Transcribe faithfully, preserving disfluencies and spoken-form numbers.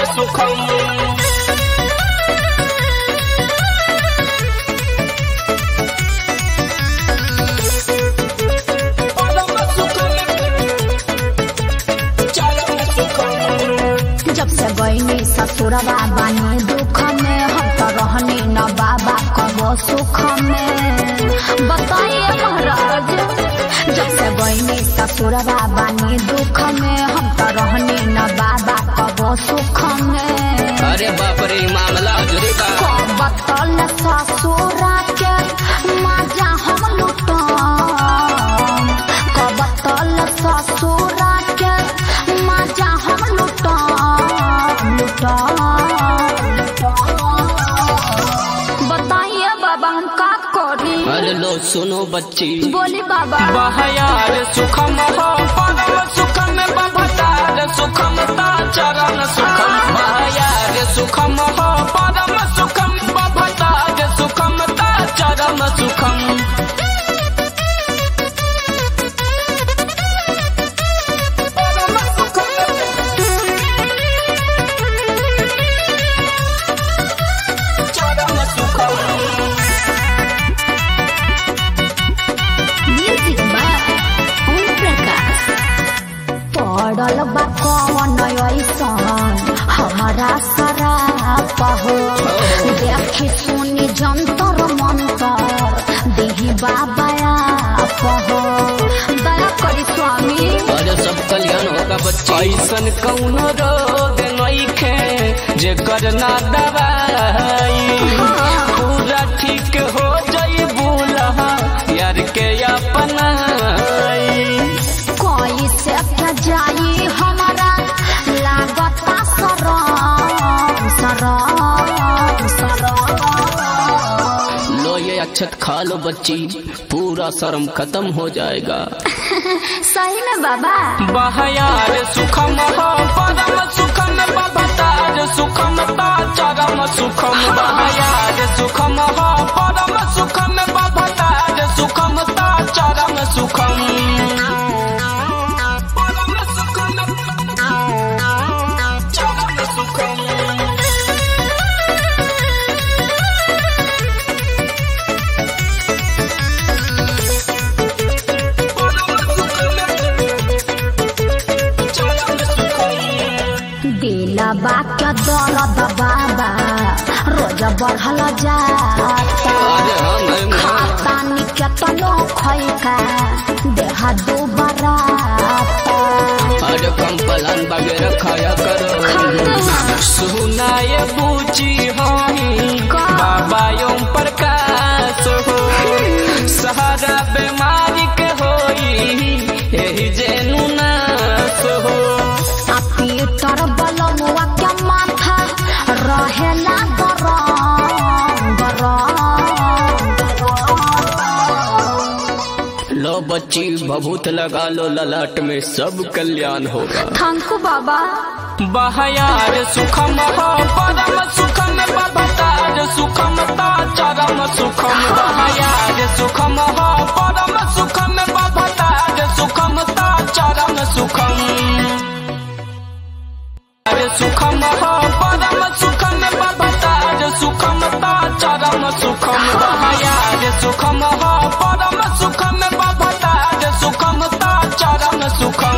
सुखम जब से गईनी ससुरवा बानी दुख में हम तो रहनी न बाबा कबो सुख में। बताइए महाराज, जब से गईनी ससुरवा बानी दुख में हम तो रहनी न बाबा कबो सुख में। अरे बाप रे मामला जुड़ी का बतल ससुरा के मजा हम लुटा, बतल ससुरा के मजा हम लुटा लुटा। बताइए बाबा हम का करी। अरे लो सुनो बच्ची, बोली बाबा। बहयार सुखम हो परम सुखम बभतार सुखम ता चरण सुखम। बहयार सुखम हो परम सुखम बभतार सुखम ता चरण सुखम। पड़ल बा कौन ऐसन हमारा शराब हो, देखी सुनी जंतर मंतर देही बाबा हो। दया करी स्वामी। अरे सब कल्याण होगा बच्चा। ऐसन कौन रोग नइखे जेकर ना दवाई, पूरा ठीक हो जाई बुला यार के अपनाई। कोई से जाई हमारा लागता शरम शरम शरम। लो ये अक्षत खा लो बच्ची, पूरा शर्म खत्म हो जाएगा। सही में बाबा। बहयार सुखम हो परम सुखम बभतार सुखम ता चरम सुखम। बहयार सुखम हो परम सुखम बभतार सुखम ता चरम सुखम। दिलबा के दर्द बाबा रोज बढ़ल जाता, खाता निकेतनो खैका देह दुबराता। अरे कंपलन वगैरह खाया करो। सुनाए बूची होई बाबा ओम प्रकाश हो, सहारा बीमारी के होई यही जेनु नाश हो। पीटर बलमुआ के माथा रहेला गरम गरम। लो बच्ची भभूत लगा लो ललाट में, सब कल्याण होगा। थैंकू बाबा। बहयार सुखम हो परम सुखम बभतार सुखम ता चरम सुखम। बहयार सुखम हो परम सुखम बभतार सुखम ता चरम सुखम। सुखम हो परम सुखम बभतार सुखम ता चरम सुखम। बहयार सुखम हो परम सुखम बभतार सुखम ता चरम सुखम।